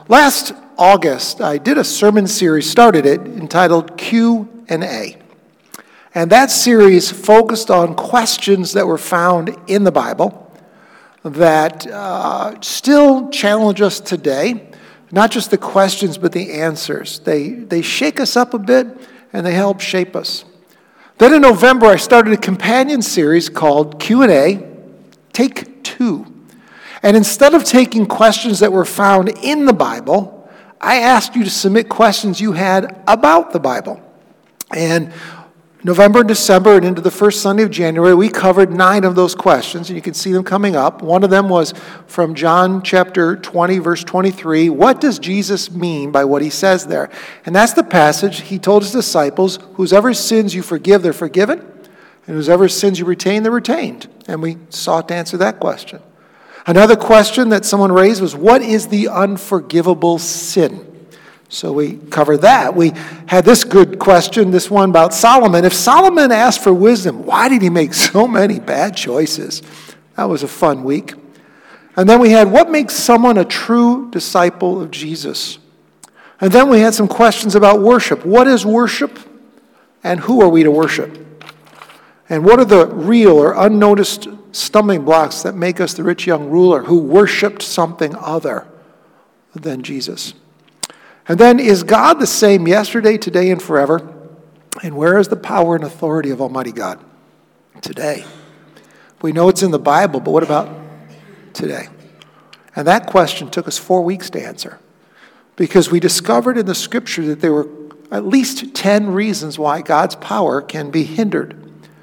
Last August, I did a sermon series, started it, entitled Q&A. And that series focused on questions that were found in the Bible that still challenge us today. Not just the questions, but the answers. They shake us up a bit, and they help shape us. Then in November, I started a companion series called Q&A, Take Two. And instead of taking questions that were found in the Bible, I asked you to submit questions you had about the Bible. And November and December and into the first Sunday of January, we covered 9 of those questions, and you can see them coming up. One of them was from John chapter 20, verse 23. What does Jesus mean by what he says there? And that's the passage he told his disciples, whosever sins you forgive, they're forgiven, and whosever sins you retain, they're retained. And we sought to answer that question. Another question that someone raised was, what is the unforgivable sin? So we covered that. We had this good question, this one about Solomon. If Solomon asked for wisdom, why did he make so many bad choices? That was a fun week. And then we had, what makes someone a true disciple of Jesus? And then we had some questions about worship. What is worship? And who are we to worship? And what are the real or unnoticed stumbling blocks that make us the rich young ruler who worshiped something other than Jesus? And then, is God the same yesterday, today, and forever? And where is the power and authority of Almighty God today? We know it's in the Bible, but what about today? And that question took us 4 weeks to answer, because we discovered in the Scripture that there were at least 10 reasons why God's power can be hindered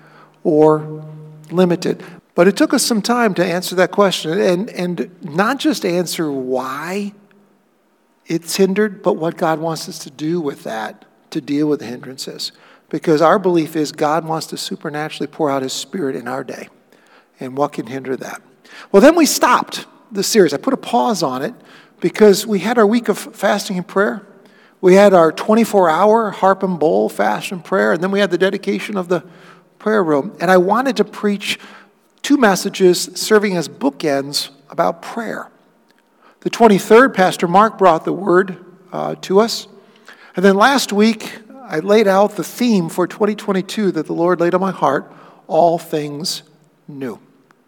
or limited. But it took us some time to answer that question, and not just answer why it's hindered, but what God wants us to do with that to deal with the hindrances. Because our belief is God wants to supernaturally pour out his Spirit in our day. And what can hinder that? Well, then we stopped the series. I put a pause on it because we had our week of fasting and prayer. We had our 24-hour harp and bowl fast and prayer. And then we had the dedication of the prayer room. And I wanted to preach 2 messages serving as bookends about prayer. The 23rd, Pastor Mark brought the word to us. And then last week, I laid out the theme for 2022 that the Lord laid on my heart, all things new.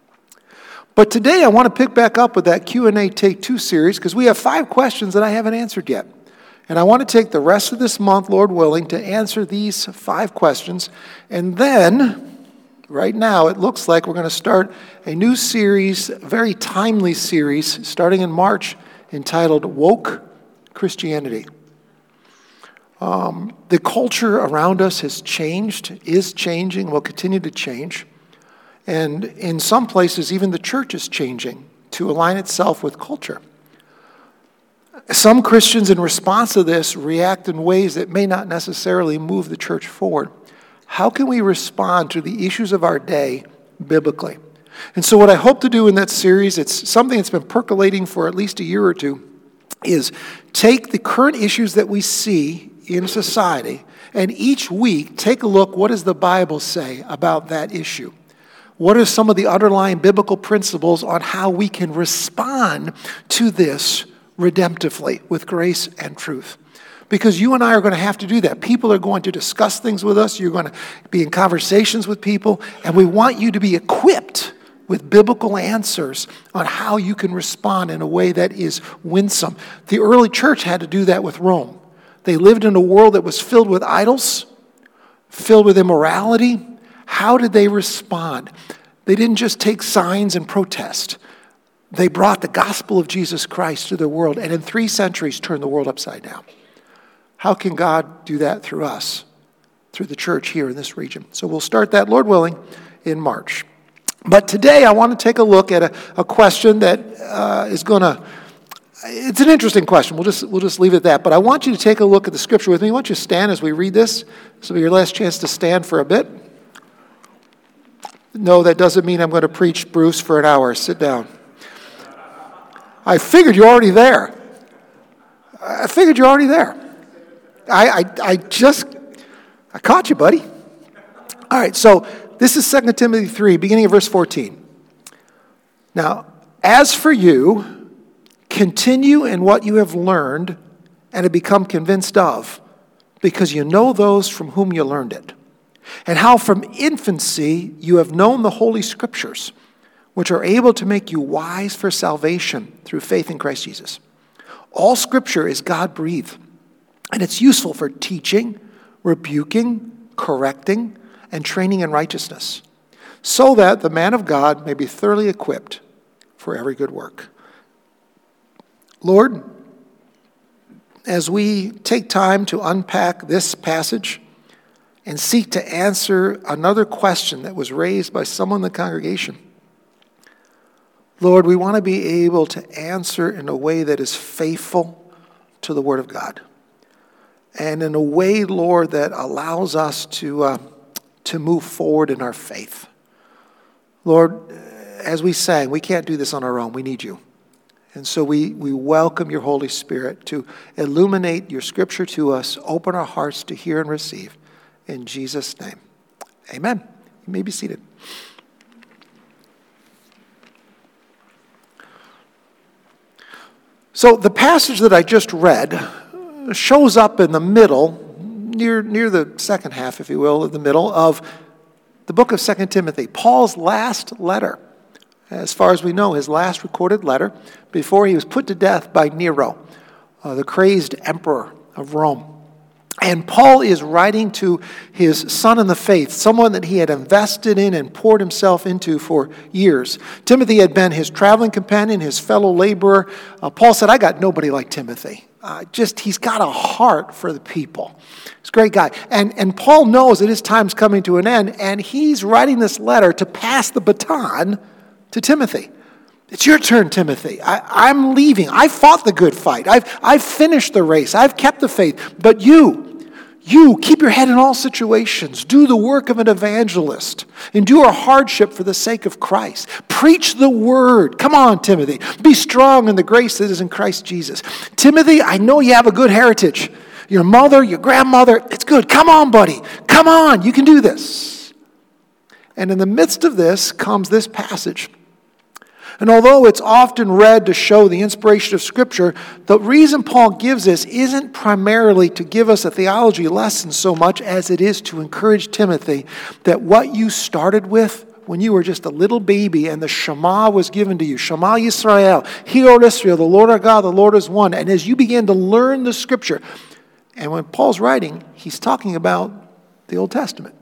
But today I want to pick back up with that Q&A Take Two series because we have 5 questions that I haven't answered yet. And I want to take the rest of this month, Lord willing, to answer these 5 questions. And then, right now, it looks like we're going to start a new series, a very timely series, starting in March, entitled Woke Christianity. The culture around us has changed, is changing, will continue to change. And in some places, even the church is changing to align itself with culture. Some Christians, in response to this, react in ways that may not necessarily move the church forward. How can we respond to the issues of our day biblically? And so what I hope to do in that series, it's something that's been percolating for at least a year or two, is take the current issues that we see in society and each week take a look, what does the Bible say about that issue? What are some of the underlying biblical principles on how we can respond to this redemptively with grace and truth? Because you and I are going to have to do that. People are going to discuss things with us. You're going to be in conversations with people. And we want you to be equipped with biblical answers on how you can respond in a way that is winsome. The early church had to do that with Rome. They lived in a world that was filled with idols, filled with immorality. How did they respond? They didn't just take signs and protest. They brought the gospel of Jesus Christ to the world, and in 3 centuries turned the world upside down. How can God do that through us, through the church here in this region? So we'll start that, Lord willing, in March. But today I want to take a look at a question that is going to, it's an interesting question. We'll just leave it at that. But I want you to take a look at the scripture with me. I want you to stand as we read this. This will be your last chance to stand for a bit. No, that doesn't mean I'm going to preach, Bruce, for an hour. Sit down. I figured you're already there. I caught you, buddy. All right, so this is 2 Timothy 3, beginning of verse 14. Now, as for you, Continue in what you have learned and have become convinced of, because you know those from whom you learned it, and how from infancy you have known the Holy Scriptures, which are able to make you wise for salvation through faith in Christ Jesus. All Scripture is God-breathed, and it's useful for teaching, rebuking, correcting, and training in righteousness, so that the man of God may be thoroughly equipped for every good work. Lord, as we take time to unpack this passage and seek to answer another question that was raised by someone in the congregation, Lord, we want to be able to answer in a way that is faithful to the Word of God. And in a way, Lord, that allows us to move forward in our faith. Lord, as we sang, we can't do this on our own. We need you. And so we welcome your Holy Spirit to illuminate your Scripture to us, open our hearts to hear and receive. In Jesus' name, amen. You may be seated. So the passage that I just read shows up in the middle, near the second half, if you will, in the middle of the book of 2 Timothy, Paul's last letter. As far as we know, his last recorded letter before he was put to death by Nero, the crazed emperor of Rome. And Paul is writing to his son in the faith, someone that he had invested in and poured himself into for years. Timothy had been his traveling companion, his fellow laborer. Paul said, I got nobody like Timothy. He's got a heart for the people. He's a great guy. And Paul knows that his time's coming to an end, and he's writing this letter to pass the baton to Timothy. It's your turn, Timothy. I'm leaving. I fought the good fight. I've finished the race. I've kept the faith. But you keep your head in all situations. Do the work of an evangelist. Endure hardship for the sake of Christ. Preach the word. Come on, Timothy. Be strong in the grace that is in Christ Jesus. Timothy, I know you have a good heritage. Your mother, your grandmother, it's good. Come on, buddy. Come on. You can do this. And in the midst of this comes this passage. And although it's often read to show the inspiration of Scripture, the reason Paul gives this isn't primarily to give us a theology lesson so much as it is to encourage Timothy that what you started with when you were just a little baby and the Shema was given to you, Shema Yisrael, Hear Israel, the Lord our God, the Lord is one. And as you begin to learn the Scripture, and when Paul's writing, he's talking about the Old Testament.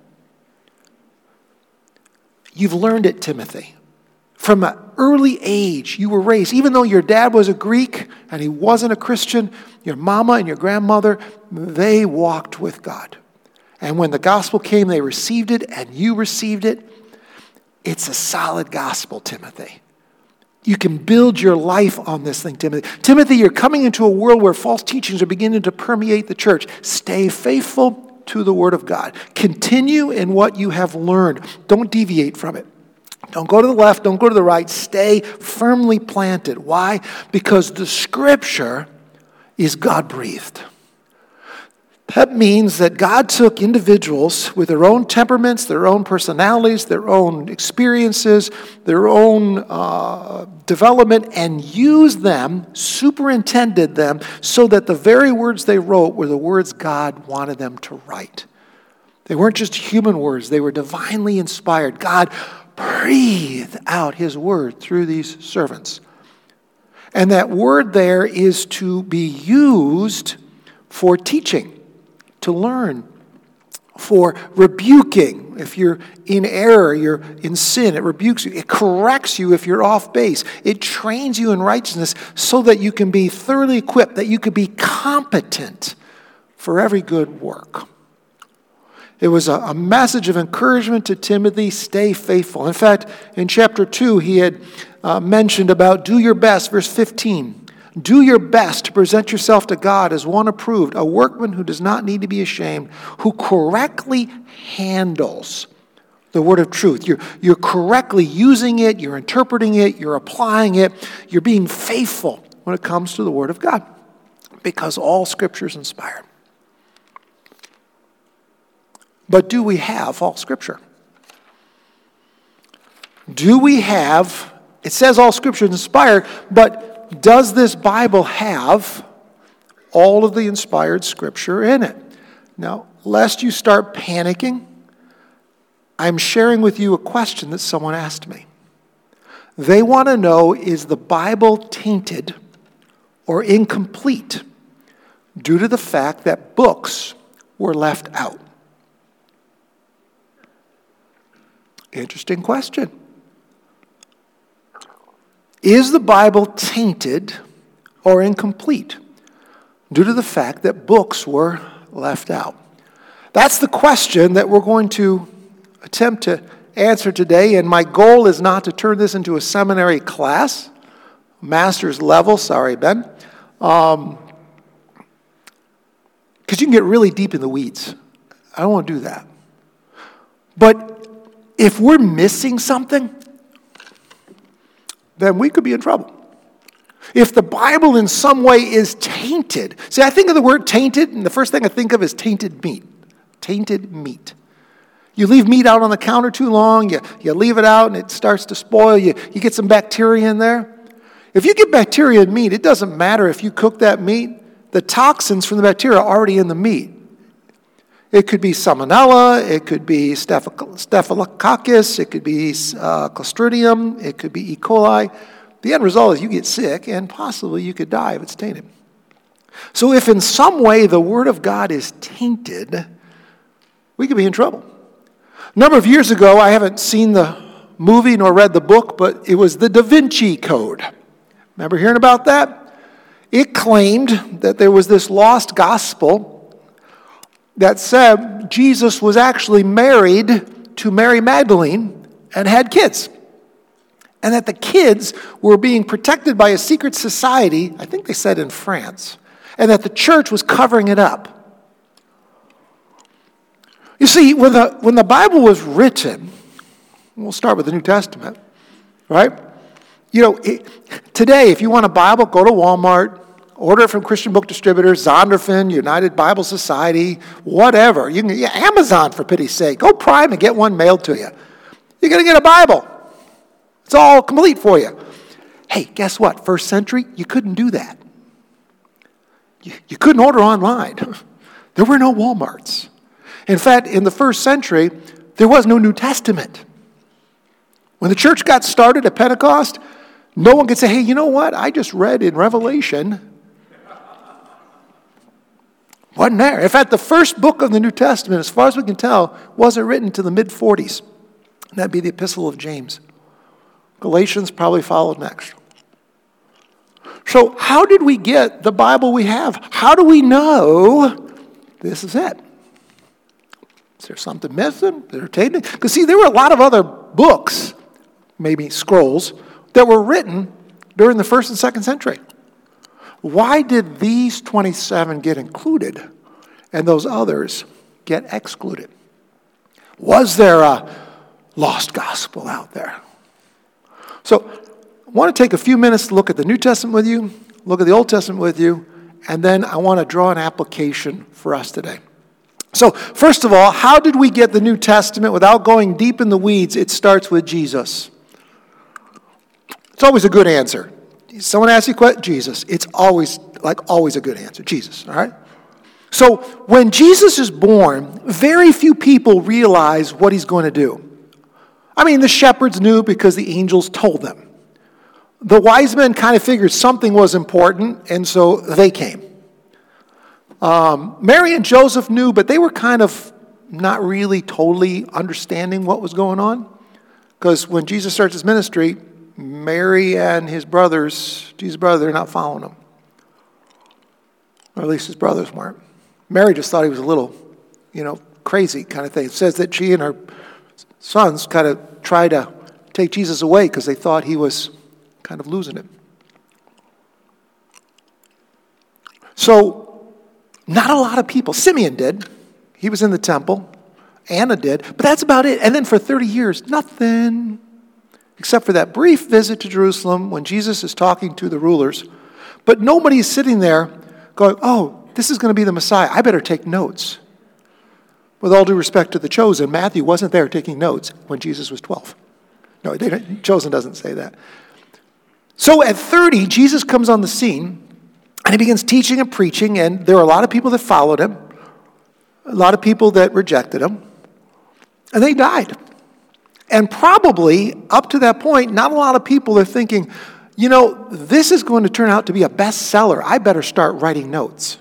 You've learned it, Timothy. From an early age, you were raised. Even though your dad was a Greek and he wasn't a Christian, your mama and your grandmother, they walked with God. And when the gospel came, they received it and you received it. It's a solid gospel, Timothy. You can build your life on this thing, Timothy. Timothy, you're coming into a world where false teachings are beginning to permeate the church. Stay faithful to the Word of God. Continue in what you have learned. Don't deviate from it. Don't go to the left, don't go to the right. Stay firmly planted. Why? Because the Scripture is God-breathed. That means that God took individuals with their own temperaments, their own personalities, their own experiences, their own development, and used them, superintended them, so that the very words they wrote were the words God wanted them to write. They weren't just human words. They were divinely inspired. God breathed out his word through these servants. And that word there is to be used for teaching, to learn, for rebuking. If you're in error, you're in sin, it rebukes you. It corrects you if you're off base. It trains you in righteousness so that you can be thoroughly equipped, that you could be competent for every good work. It was a message of encouragement to Timothy, stay faithful. In fact, in chapter 2, he had mentioned about do your best, verse 15. Do your best to present yourself to God as one approved, a workman who does not need to be ashamed, who correctly handles the word of truth. You're correctly using it, you're interpreting it, you're applying it, you're being faithful when it comes to the word of God, because all Scripture is inspired. But do we have all Scripture? Do we have, it says all Scripture is inspired, but does this Bible have all of the inspired Scripture in it? Now, lest you start panicking, I'm sharing with you a question that someone asked me. They want to know, is the Bible tainted or incomplete due to the fact that books were left out? Interesting question. Is the Bible tainted or incomplete due to the fact that books were left out? That's the question that we're going to attempt to answer today, and my goal is not to turn this into a seminary class, master's level, sorry, Ben, because you can get really deep in the weeds. I don't want to do that. But if we're missing something, then we could be in trouble. If the Bible in some way is tainted, see, I think of the word tainted, and the first thing I think of is tainted meat. Tainted meat. You leave meat out on the counter too long, you leave it out and it starts to spoil, you get some bacteria in there. If you get bacteria in meat, it doesn't matter if you cook that meat, the toxins from the bacteria are already in the meat. It could be salmonella, it could be staphylococcus, it could be Clostridium, it could be E. coli. The end result is you get sick and possibly you could die if it's tainted. So if in some way the Word of God is tainted, we could be in trouble. A number of years ago, I haven't seen the movie nor read the book, but it was the Da Vinci Code. Remember hearing about that? It claimed that there was this lost gospel that said Jesus was actually married to Mary Magdalene and had kids. And that the kids were being protected by a secret society, I think they said in France, and that the church was covering it up. You see, when the Bible was written, we'll start with the New Testament, right? You know, today, if you want a Bible, go to Walmart, order it from Christian Book Distributors, Zondervan, United Bible Society, whatever. You can get Amazon, for pity's sake. Go Prime and get one mailed to you. You're going to get a Bible. It's all complete for you. Hey, guess what? First century, you couldn't do that. You couldn't order online. There were no Walmarts. In fact, in the first century, there was no New Testament. When the church got started at Pentecost, no one could say, hey, you know what? I just read in Revelation. Wasn't there. In fact, the first book of the New Testament, as far as we can tell, wasn't written to the mid-40s. That'd be the Epistle of James. Galatians probably followed next. So how did we get the Bible we have? How do we know this is it? Is there something missing? Because see, there were a lot of other books, maybe scrolls, that were written during the 1st and 2nd century. Why did these 27 get included and those others get excluded? Was there a lost gospel out there? So I want to take a few minutes to look at the New Testament with you, look at the Old Testament with you, and then I want to draw an application for us today. So first of all, how did we get the New Testament? Without going deep in the weeds, it starts with Jesus. It's always a good answer. Someone asks you a question, Jesus. It's always a good answer, Jesus, all right? So when Jesus is born, very few people realize what he's going to do. I mean, the shepherds knew because the angels told them. The wise men kind of figured something was important, and so they came. Mary and Joseph knew, but they were kind of not really totally understanding what was going on. Because when Jesus starts his ministry, Mary and his brothers, Jesus' brother, they're not following him. Or at least his brothers weren't. Mary just thought he was a little, crazy kind of thing. It says that she and her sons kind of tried to take Jesus away because they thought he was kind of losing it. So, not a lot of people. Simeon did. He was in the temple. Anna did. But that's about it. And then for 30 years, nothing. Except for that brief visit to Jerusalem when Jesus is talking to the rulers. But nobody's sitting there going, oh, this is going to be the Messiah. I better take notes. With all due respect to the chosen, Matthew wasn't there taking notes when Jesus was 12. No, chosen doesn't say that. So at 30, Jesus comes on the scene, and he begins teaching and preaching, and there were a lot of people that followed him, a lot of people that rejected him, and they died. And probably, up to that point, not a lot of people are thinking, this is going to turn out to be a bestseller. I better start writing notes.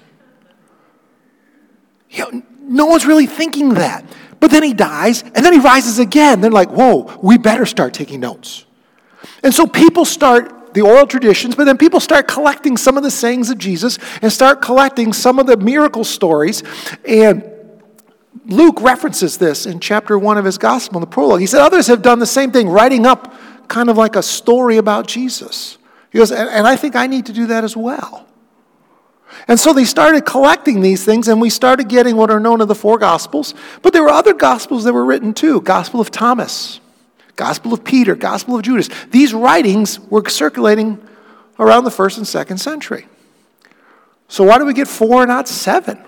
No one's really thinking that. But then he dies, and then he rises again. They're like, whoa, we better start taking notes. And so people start the oral traditions, but then people start collecting some of the sayings of Jesus and start collecting some of the miracle stories. And Luke references this in chapter 1 of his gospel, in the prologue. He said others have done the same thing, writing up kind of like a story about Jesus. He goes, and I think I need to do that as well. And so they started collecting these things, and we started getting what are known as the four Gospels. But there were other Gospels that were written too. Gospel of Thomas, Gospel of Peter, Gospel of Judas. These writings were circulating around the 1st and 2nd century. So why do we get 4 and not 7?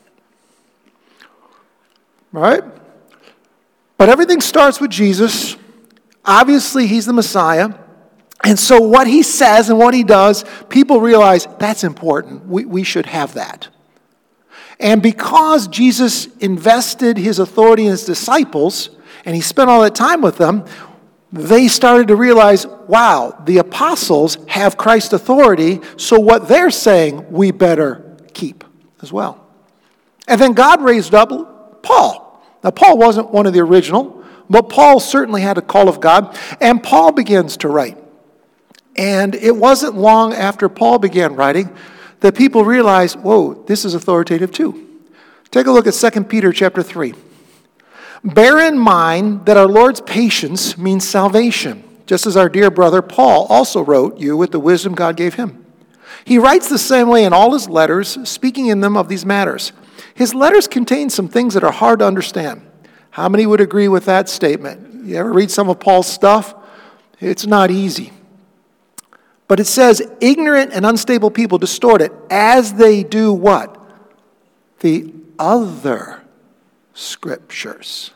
Right? But everything starts with Jesus. Obviously, he's the Messiah. And so what he says and what he does, people realize that's important. We should have that. And because Jesus invested his authority in his disciples, and he spent all that time with them, they started to realize, wow, the apostles have Christ's authority, so what they're saying, we better keep as well. And then God raised up Paul. Now, Paul wasn't one of the original, but Paul certainly had a call of God, and Paul begins to write. And it wasn't long after Paul began writing that people realized, whoa, this is authoritative too. Take a look at 2 Peter chapter 3. Bear in mind that our Lord's patience means salvation, just as our dear brother Paul also wrote you with the wisdom God gave him. He writes the same way in all his letters, speaking in them of these matters. His letters contain some things that are hard to understand. How many would agree with that statement? You ever read some of Paul's stuff? It's not easy. But it says, ignorant and unstable people distort it as they do what? The other scriptures.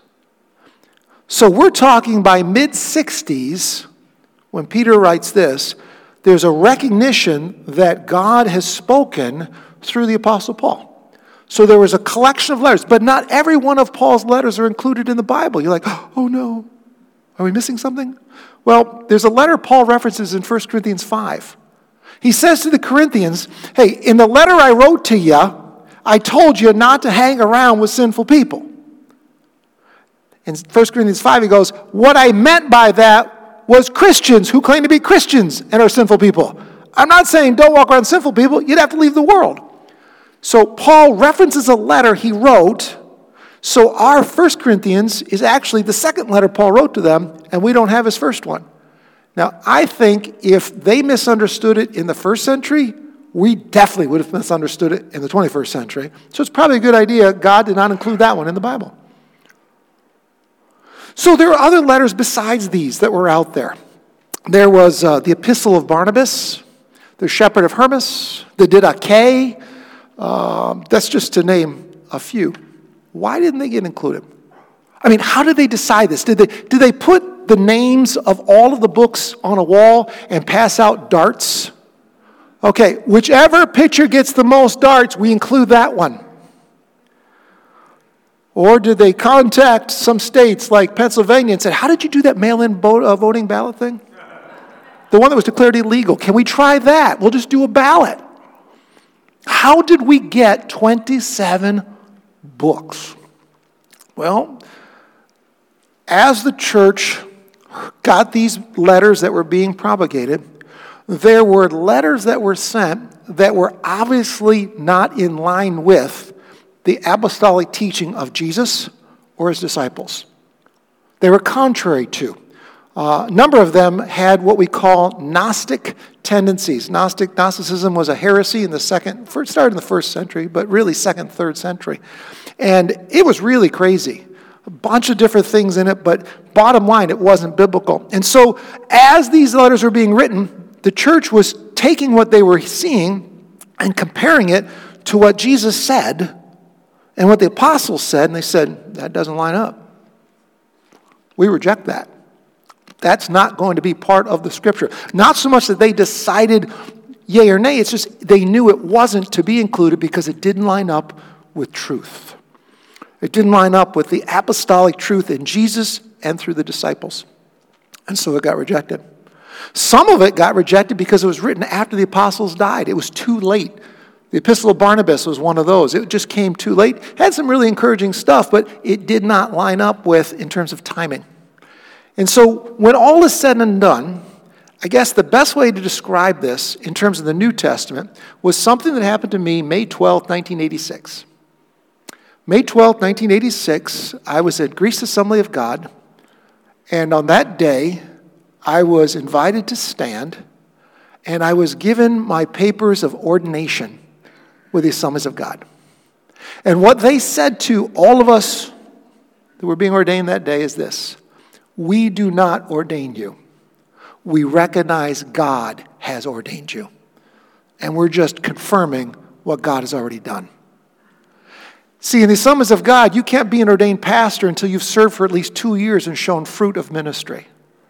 So we're talking by mid-60s, when Peter writes this, there's a recognition that God has spoken through the Apostle Paul. So there was a collection of letters, but not every one of Paul's letters are included in the Bible. You're like, oh no, are we missing something? Well, there's a letter Paul references in 1 Corinthians 5. He says to the Corinthians, hey, in the letter I wrote to you, I told you not to hang around with sinful people. In 1 Corinthians 5, he goes, what I meant by that was Christians who claim to be Christians and are sinful people. I'm not saying don't walk around sinful people. You'd have to leave the world. So Paul references a letter he wrote. So our 1 Corinthians is actually the second letter Paul wrote to them, and we don't have his first one. Now, I think if they misunderstood it in the 1st century, we definitely would have misunderstood it in the 21st century. So it's probably a good idea God did not include that one in the Bible. So there are other letters besides these that were out there. There was the Epistle of Barnabas, the Shepherd of Hermas, the Didache. That's just to name a few. Why didn't they get included? I mean, how did they decide this? Did they put the names of all of the books on a wall and pass out darts? Okay, whichever picture gets the most darts, we include that one. Or did they contact some states like Pennsylvania and said, how did you do that mail-in voting ballot thing? The one that was declared illegal. Can we try that? We'll just do a ballot. How did we get 27 books? Well, as the church got these letters that were being propagated, there were letters that were sent that were obviously not in line with the apostolic teaching of Jesus or his disciples. They were contrary to. A number of them had what we call Gnostic tendencies. Gnosticism was a heresy in started in the 1st century, but really 2nd, 3rd century. And it was really crazy. A bunch of different things in it, but bottom line, it wasn't biblical. And so as these letters were being written, the church was taking what they were seeing and comparing it to what Jesus said and what the apostles said, and they said, that doesn't line up. We reject that. That's not going to be part of the Scripture. Not so much that they decided yea or nay, it's just they knew it wasn't to be included because it didn't line up with truth. It didn't line up with the apostolic truth in Jesus and through the disciples. And so it got rejected. Some of it got rejected because it was written after the apostles died. It was too late. The Epistle of Barnabas was one of those. It just came too late. It had some really encouraging stuff, but it did not line up with in terms of timing. And so when all is said and done, I guess the best way to describe this in terms of the New Testament was something that happened to me May 12, 1986. May 12, 1986, I was at Greece Assembly of God, and on that day, I was invited to stand, and I was given my papers of ordination with the Assemblies of God. And what they said to all of us that were being ordained that day is this: we do not ordain you. We recognize God has ordained you. And we're just confirming what God has already done. See, in the Assemblies of God, you can't be an ordained pastor until you've served for at least 2 years and shown fruit of ministry.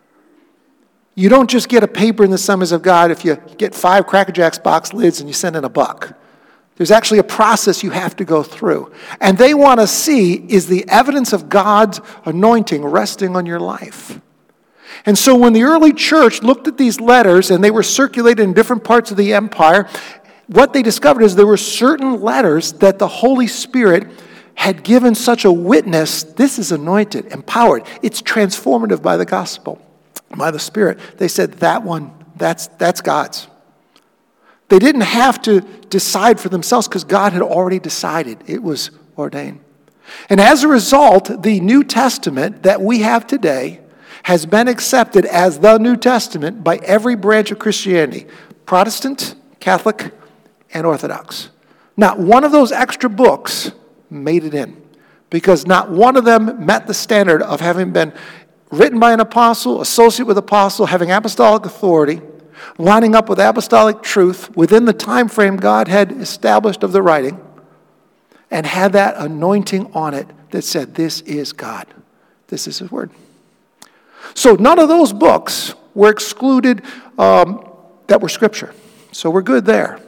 You don't just get a paper in the Assemblies of God if you get 5 Cracker Jacks box lids and you send in $1. There's actually a process you have to go through. And they want to see, is the evidence of God's anointing resting on your life? And so when the early church looked at these letters and they were circulated in different parts of the empire, what they discovered is there were certain letters that the Holy Spirit had given such a witness. This is anointed, empowered. It's transformative by the gospel, by the Spirit. They said that one, that's God's. They didn't have to decide for themselves because God had already decided. It was ordained. And as a result, the New Testament that we have today has been accepted as the New Testament by every branch of Christianity: Protestant, Catholic, and Orthodox. Not one of those extra books made it in because not one of them met the standard of having been written by an apostle, associate with apostle, having apostolic authority, lining up with apostolic truth within the time frame God had established of the writing, and had that anointing on it that said, this is God. This is His Word. So none of those books were excluded that were Scripture. So we're good there.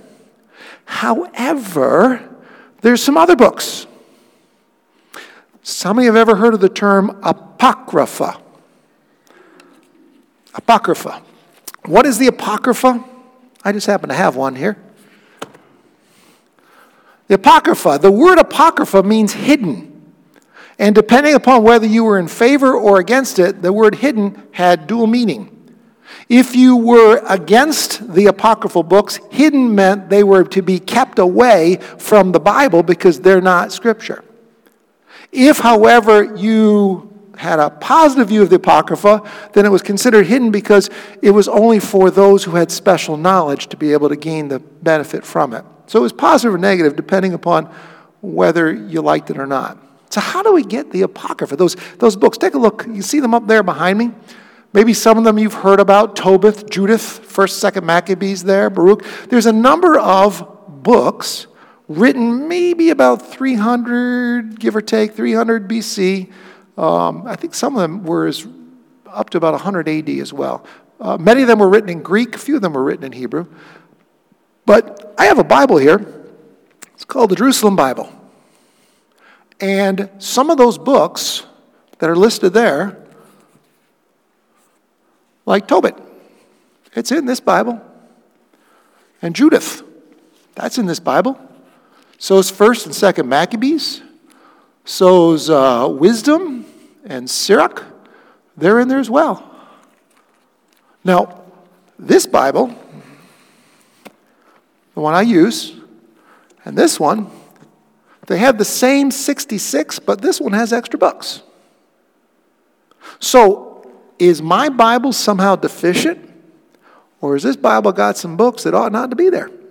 However, there's some other books. Some of you have ever heard of the term Apocrypha? Apocrypha. What is the Apocrypha? I just happen to have one here. The Apocrypha, the word Apocrypha means hidden. And depending upon whether you were in favor or against it, the word hidden had dual meaning. If you were against the apocryphal books, hidden meant they were to be kept away from the Bible because they're not Scripture. If, however, you had a positive view of the Apocrypha, then it was considered hidden because it was only for those who had special knowledge to be able to gain the benefit from it. So it was positive or negative depending upon whether you liked it or not. So how do we get the Apocrypha, those books? Take a look. You see them up there behind me? Maybe some of them you've heard about: Tobit, Judith, 1st, 2nd Maccabees there, Baruch. There's a number of books written maybe about 300, give or take, 300 BC. I think some of them were up to about 100 AD as well. Many of them were written in Greek. A few of them were written in Hebrew. But I have a Bible here. It's called the Jerusalem Bible. And some of those books that are listed there, like Tobit, it's in this Bible. And Judith, that's in this Bible. So is 1st and 2nd Maccabees. So is Wisdom and Sirach. They're in there as well. Now, this Bible, the one I use, and this one, they have the same 66, but this one has extra books. So, is my Bible somehow deficient? Or has this Bible got some books that ought not to be there?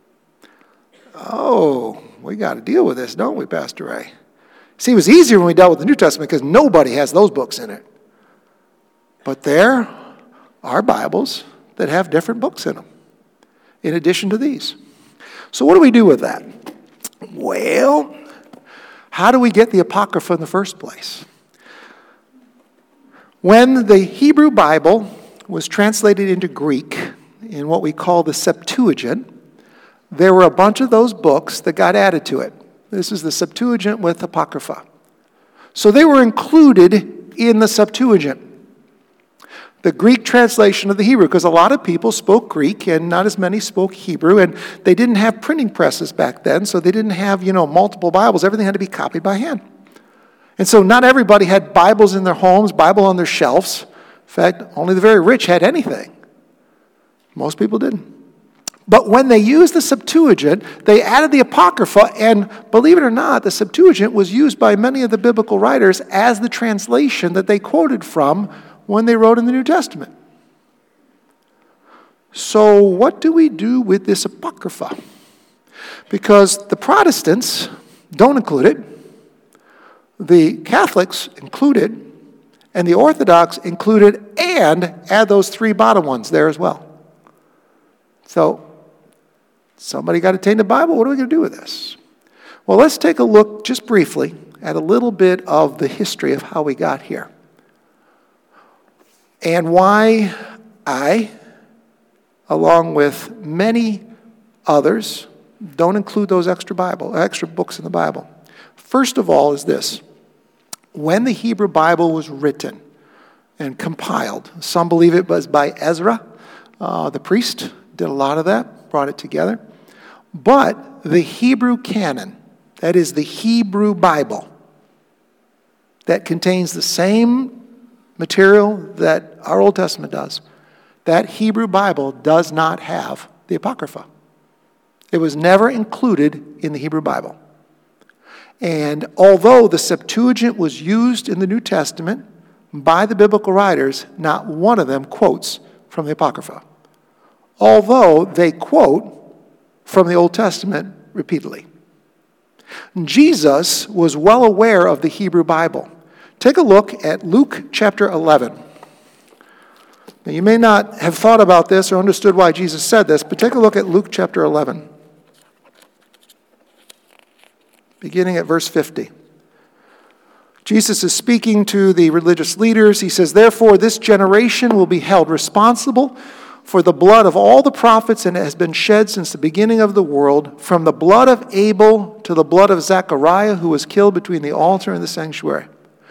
Oh, we got to deal with this, don't we, Pastor Ray? See, it was easier when we dealt with the New Testament because nobody has those books in it. But there are Bibles that have different books in them, in addition to these. So what do we do with that? Well, how do we get the Apocrypha in the first place? When the Hebrew Bible was translated into Greek in what we call the Septuagint, there were a bunch of those books that got added to it. This is the Septuagint with Apocrypha. So they were included in the Septuagint, the Greek translation of the Hebrew, because a lot of people spoke Greek and not as many spoke Hebrew, and they didn't have printing presses back then, so they didn't have, multiple Bibles. Everything had to be copied by hand. And so not everybody had Bibles in their homes, Bible on their shelves. In fact, only the very rich had anything. Most people didn't. But when they used the Septuagint, they added the Apocrypha, and believe it or not, the Septuagint was used by many of the biblical writers as the translation that they quoted from when they wrote in the New Testament. So what do we do with this Apocrypha? Because the Protestants don't include it, the Catholics include it, and the Orthodox include it and add those three bottom ones there as well. So, somebody got a tainted Bible? What are we going to do with this? Well, let's take a look just briefly at a little bit of the history of how we got here. And why I, along with many others, don't include those extra books in the Bible. First of all is this. When the Hebrew Bible was written and compiled, some believe it was by Ezra, the priest, did a lot of that, brought it together. But the Hebrew canon, that is the Hebrew Bible, that contains the same material that our Old Testament does, that Hebrew Bible does not have the Apocrypha. It was never included in the Hebrew Bible. And although the Septuagint was used in the New Testament by the biblical writers, not one of them quotes from the Apocrypha, although they quote from the Old Testament repeatedly. Jesus was well aware of the Hebrew Bible. Take a look at Luke chapter 11. Now, you may not have thought about this or understood why Jesus said this, but take a look at Luke chapter 11, beginning at verse 50. Jesus is speaking to the religious leaders. He says, "Therefore, this generation will be held responsible for the blood of all the prophets, and it has been shed since the beginning of the world, from the blood of Abel to the blood of Zechariah, who was killed between the altar and the sanctuary."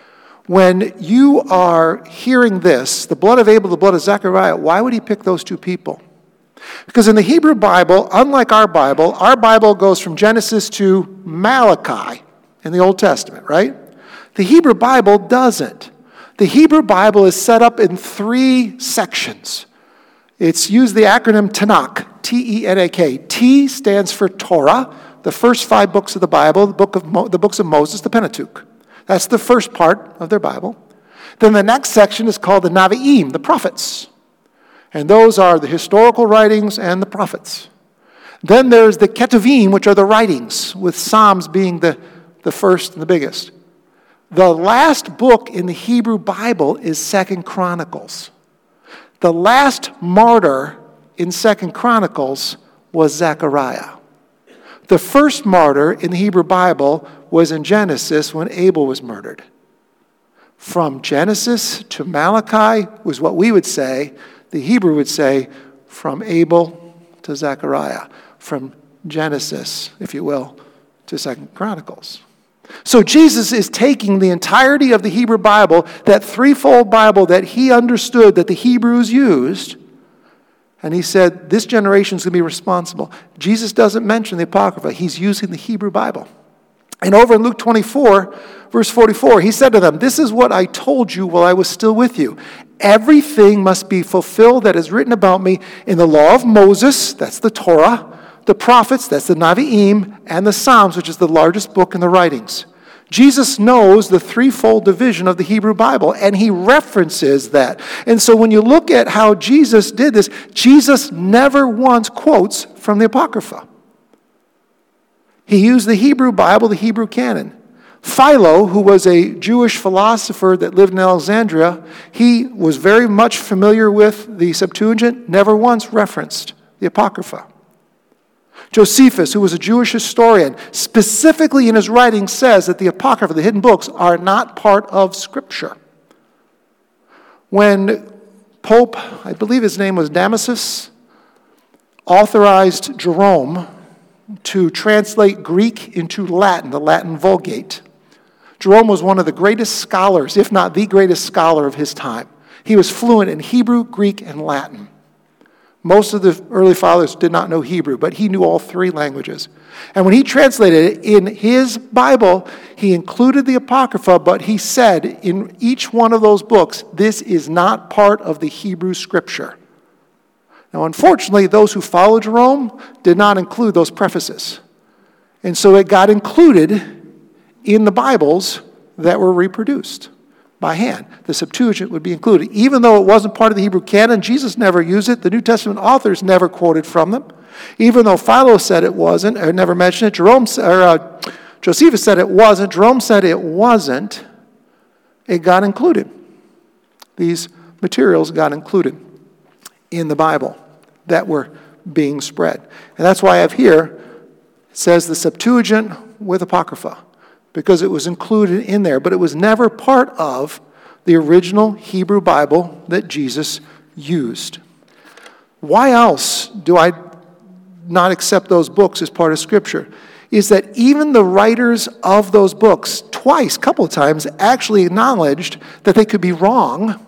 When you are hearing this, the blood of Abel, the blood of Zechariah, why would he pick those two people? Because in the Hebrew Bible, unlike our Bible goes from Genesis to Malachi in the Old Testament, right? The Hebrew Bible doesn't. The Hebrew Bible is set up in three sections. It's used the acronym Tanakh, T-E-N-A-K. T stands for Torah, the first 5 books of the Bible, the books of Moses, the Pentateuch. That's the first part of their Bible. Then the next section is called the Navi'im, the prophets. And those are the historical writings and the prophets. Then there's the Ketuvim, which are the writings, with Psalms being the first and the biggest. The last book in the Hebrew Bible is 2 Chronicles. The last martyr in 2 Chronicles was Zechariah. The first martyr in the Hebrew Bible was in Genesis when Abel was murdered. From Genesis to Malachi was what we would say, the Hebrew would say, from Abel to Zechariah. From Genesis, if you will, to 2 Chronicles. So Jesus is taking the entirety of the Hebrew Bible, that threefold Bible that he understood that the Hebrews used, and he said, this generation is going to be responsible. Jesus doesn't mention the Apocrypha. He's using the Hebrew Bible. And over in Luke 24, verse 44, he said to them, "This is what I told you while I was still with you. Everything must be fulfilled that is written about me in the law of Moses," that's the Torah, "the prophets," that's the Navi'im, and the Psalms, which is the largest book in the writings. Jesus knows the threefold division of the Hebrew Bible, and he references that. And so when you look at how Jesus did this, Jesus never once quotes from the Apocrypha. He used the Hebrew Bible, the Hebrew canon. Philo, who was a Jewish philosopher that lived in Alexandria, he was very much familiar with the Septuagint, never once referenced the Apocrypha. Josephus, who was a Jewish historian, specifically in his writings says that the Apocrypha, the hidden books, are not part of Scripture. When Pope, I believe his name was Damasus, authorized Jerome to translate Greek into Latin, the Latin Vulgate. Jerome was one of the greatest scholars, if not the greatest scholar of his time. He was fluent in Hebrew, Greek, and Latin. Most of the early fathers did not know Hebrew, but he knew all three languages. And when he translated it in his Bible, he included the Apocrypha, but he said in each one of those books, this is not part of the Hebrew Scripture. Now, unfortunately, those who followed Jerome did not include those prefaces. And so it got included in the Bibles that were reproduced by hand. The Septuagint would be included. Even though it wasn't part of the Hebrew canon, Jesus never used it. The New Testament authors never quoted from them. Even though Philo said it wasn't, or never mentioned it, Josephus said it wasn't, Jerome said it wasn't, it got included. These materials got included in the Bible that were being spread. And that's why I have here, it says the Septuagint with Apocrypha, because it was included in there, but it was never part of the original Hebrew Bible that Jesus used. Why else do I not accept those books as part of Scripture? Is that even the writers of those books, twice, a couple of times, actually acknowledged that they could be wrong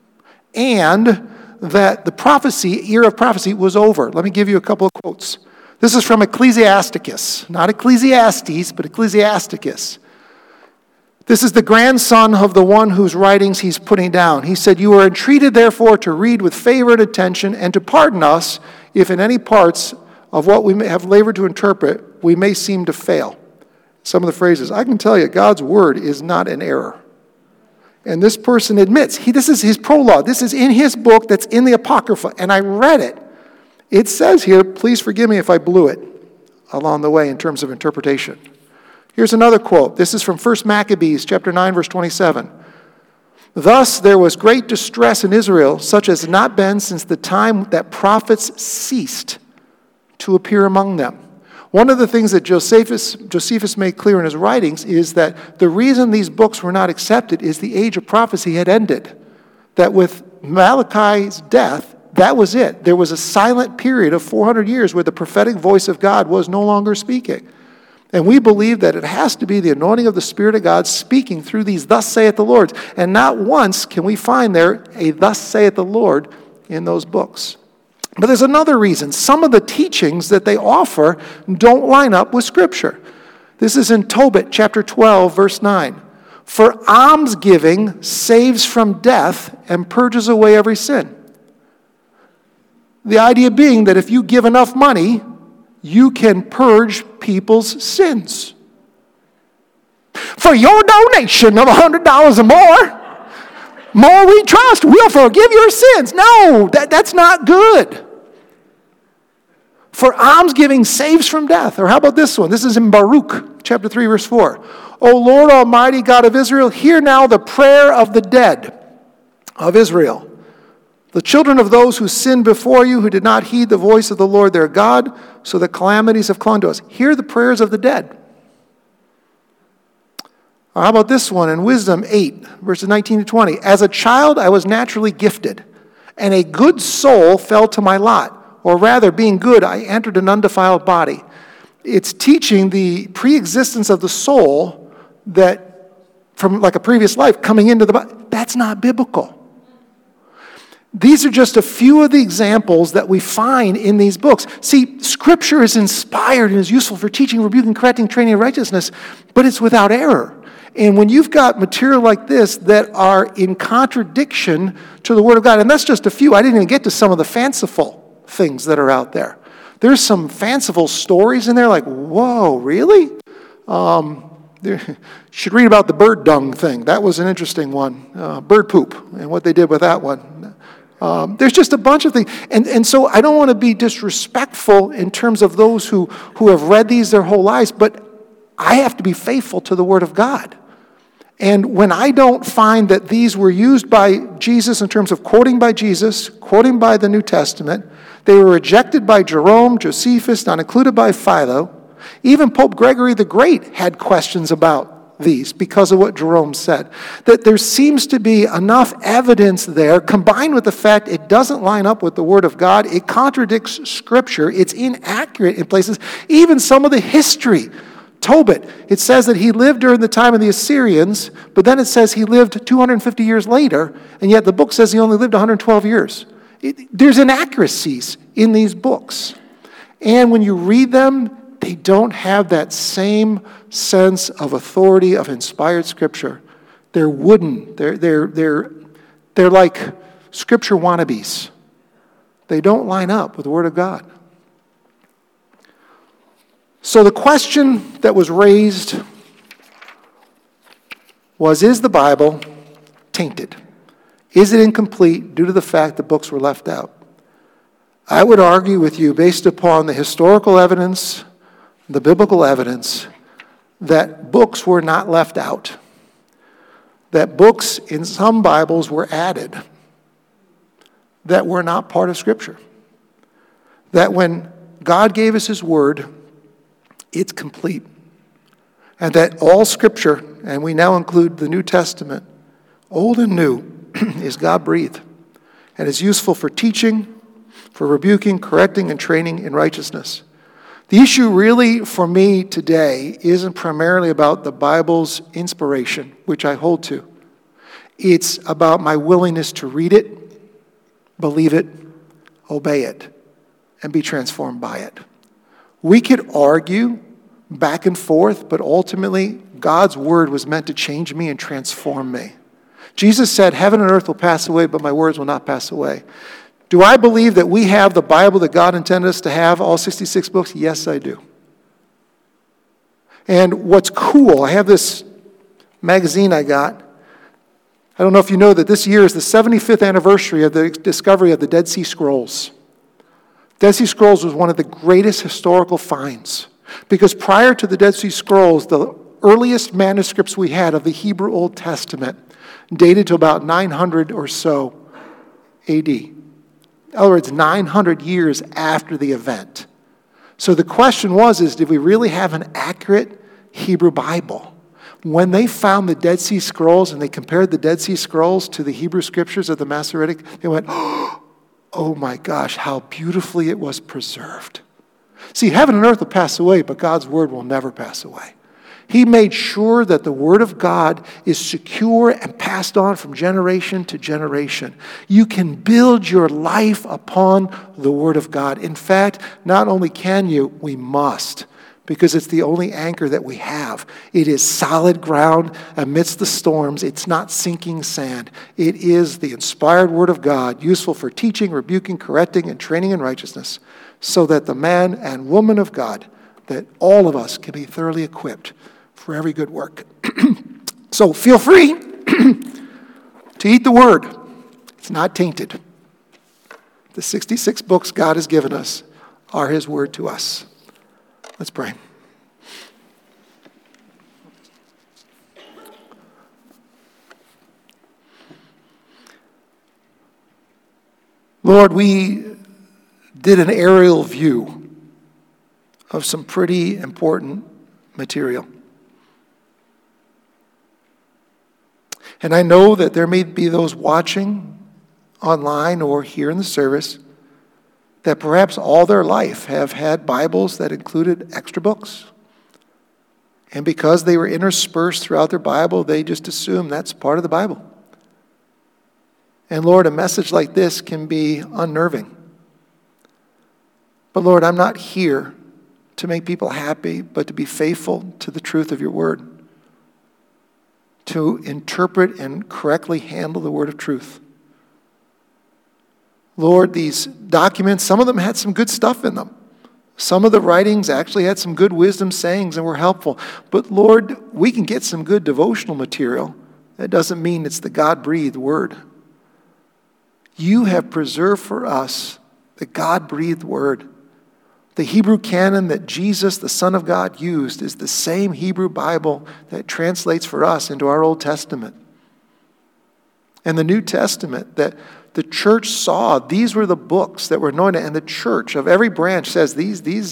and that the era of prophecy was over. Let me give you a couple of quotes. This is from Ecclesiasticus, not Ecclesiastes, but Ecclesiasticus. This is the grandson of the one whose writings he's putting down. He said, "You are entreated, therefore, to read with favor and attention, and to pardon us if in any parts of what we may have labored to interpret, we may seem to fail." Some of the phrases, I can tell you, God's word is not an error. And this person admits, this is his prologue. This is in his book that's in the Apocrypha, and I read it. It says here, please forgive me if I blew it along the way in terms of interpretation. Here's another quote. This is from 1 Maccabees chapter 9, verse 27. "Thus there was great distress in Israel, such as had not been since the time that prophets ceased to appear among them." One of the things that Josephus made clear in his writings is that the reason these books were not accepted is the age of prophecy had ended. That with Malachi's death, that was it. There was a silent period of 400 years where the prophetic voice of God was no longer speaking. And we believe that it has to be the anointing of the Spirit of God speaking through these "Thus saith the Lord." And not once can we find there a "Thus saith the Lord" in those books. But there's another reason. Some of the teachings that they offer don't line up with Scripture. This is in Tobit chapter 12, verse 9. "For almsgiving saves from death and purges away every sin." The idea being that if you give enough money, you can purge people's sins. For your donation of $100 or more we trust, we'll forgive your sins. No, that's not good. For almsgiving saves from death. Or how about this one? This is in Baruch chapter 3, verse 4. "O Lord Almighty God of Israel, hear now the prayer of the dead of Israel, the children of those who sinned before you, who did not heed the voice of the Lord their God, so that calamities have clung to us." Hear the prayers of the dead. Or how about this one in Wisdom 8, verses 19 to 20? "As a child I was naturally gifted, and a good soul fell to my lot. Or rather, being good, I entered an undefiled body." It's teaching the pre-existence of the soul that from like a previous life coming into the body. That's not biblical. These are just a few of the examples that we find in these books. See, Scripture is inspired and is useful for teaching, rebuking, correcting, training in righteousness, but it's without error. And when you've got material like this that are in contradiction to the Word of God, and that's just a few. I didn't even get to some of the fanciful things that are out there. There's some fanciful stories in there like, whoa, really? You should read about the bird dung thing. That was an interesting one. Bird poop and what they did with that one. There's just a bunch of things. And so I don't want to be disrespectful in terms of those who have read these their whole lives, but I have to be faithful to the Word of God. And when I don't find that these were used by Jesus in terms of quoting by Jesus, quoting by the New Testament, they were rejected by Jerome, Josephus, not included by Philo. Even Pope Gregory the Great had questions about these because of what Jerome said. That there seems to be enough evidence there, combined with the fact it doesn't line up with the Word of God. It contradicts Scripture. It's inaccurate in places. Even some of the history. Tobit, it says that he lived during the time of the Assyrians, but then it says he lived 250 years later, and yet the book says he only lived 112 years. There's inaccuracies in these books. And when you read them, they don't have that same sense of authority of inspired Scripture. They're wooden. They're like Scripture wannabes. They don't line up with the Word of God. So the question that was raised was, is the Bible tainted? Is it incomplete due to the fact that books were left out? I would argue with you, based upon the historical evidence, the biblical evidence, that books were not left out. That books in some Bibles were added that were not part of Scripture. That when God gave us His Word, it's complete. And that all Scripture, and we now include the New Testament, old and new, is God-breathed and is useful for teaching, for rebuking, correcting, and training in righteousness. The issue really for me today isn't primarily about the Bible's inspiration, which I hold to. It's about my willingness to read it, believe it, obey it, and be transformed by it. We could argue back and forth, but ultimately, God's Word was meant to change me and transform me. Jesus said, heaven and earth will pass away, but my words will not pass away. Do I believe that we have the Bible that God intended us to have, all 66 books? Yes, I do. And what's cool, I have this magazine I got. I don't know if you know that this year is the 75th anniversary of the discovery of the Dead Sea Scrolls. Dead Sea Scrolls was one of the greatest historical finds, because prior to the Dead Sea Scrolls, the earliest manuscripts we had of the Hebrew Old Testament dated to about 900 or so AD. In other words, 900 years after the event. So the question was, did we really have an accurate Hebrew Bible? When they found the Dead Sea Scrolls and they compared the Dead Sea Scrolls to the Hebrew Scriptures of the Masoretic, they went, oh my gosh, how beautifully it was preserved. See, heaven and earth will pass away, but God's Word will never pass away. He made sure that the Word of God is secure and passed on from generation to generation. You can build your life upon the Word of God. In fact, not only can you, we must, because it's the only anchor that we have. It is solid ground amidst the storms. It's not sinking sand. It is the inspired Word of God, useful for teaching, rebuking, correcting, and training in righteousness, so that the man and woman of God, that all of us can be thoroughly equipped for every good work. So feel free to eat the Word. It's not tainted. The 66 books God has given us are His Word to us. Let's pray. Lord, we did an aerial view of some pretty important material. And I know that there may be those watching online or here in the service that perhaps all their life have had Bibles that included extra books. And because they were interspersed throughout their Bible, they just assume that's part of the Bible. And Lord, a message like this can be unnerving. But Lord, I'm not here to make people happy, but to be faithful to the truth of your word, to interpret and correctly handle the word of truth. Lord, these documents, some of them had some good stuff in them. Some of the writings actually had some good wisdom sayings and were helpful. But Lord, we can get some good devotional material. That doesn't mean it's the God-breathed word. You have preserved for us the God-breathed word. The Hebrew canon that Jesus, the Son of God, used is the same Hebrew Bible that translates for us into our Old Testament. And the New Testament that the church saw, these were the books that were anointed, and the church of every branch says these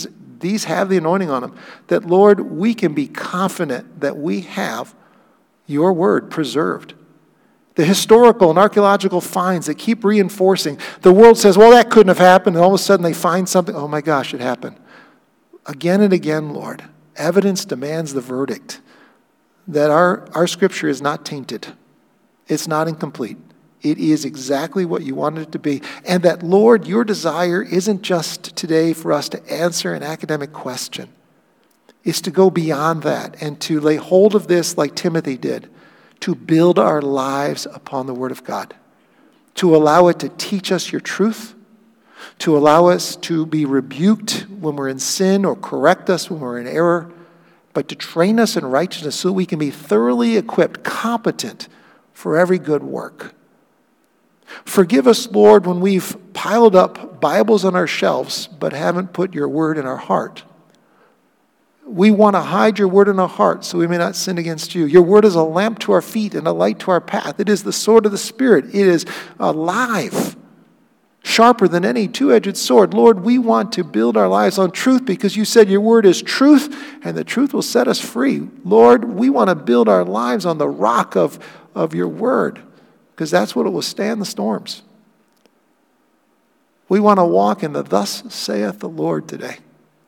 these have the anointing on them, that, Lord, we can be confident that we have your word preserved. The historical and archaeological finds that keep reinforcing. The world says, well, that couldn't have happened, and all of a sudden they find something. Oh my gosh, it happened. Again and again, Lord, evidence demands the verdict that our scripture is not tainted. It's not incomplete. It is exactly what you wanted it to be. And that, Lord, your desire isn't just today for us to answer an academic question. It's to go beyond that and to lay hold of this like Timothy did, to build our lives upon the Word of God, to allow it to teach us your truth, to allow us to be rebuked when we're in sin or correct us when we're in error, but to train us in righteousness so that we can be thoroughly equipped, competent for every good work. Forgive us, Lord, when we've piled up Bibles on our shelves but haven't put your word in our heart. We want to hide your word in our heart so we may not sin against you. Your word is a lamp to our feet and a light to our path. It is the sword of the Spirit. It is alive, sharper than any two-edged sword. Lord, we want to build our lives on truth because you said your word is truth and the truth will set us free. Lord, we want to build our lives on the rock of your word, because that's what will withstand the storms. We want to walk in the thus saith the Lord today.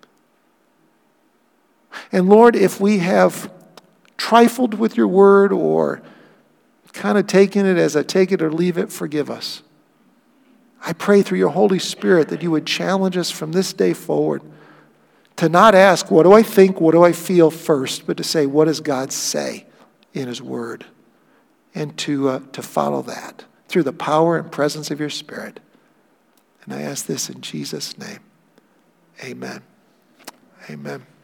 And Lord, if we have trifled with your word or kind of taken it as a take it or leave it, forgive us. I pray through your Holy Spirit that you would challenge us from this day forward to not ask, what do I think, what do I feel first, but to say, what does God say in his word? And to follow that through the power and presence of your Spirit. And I ask this in Jesus' name. Amen. Amen.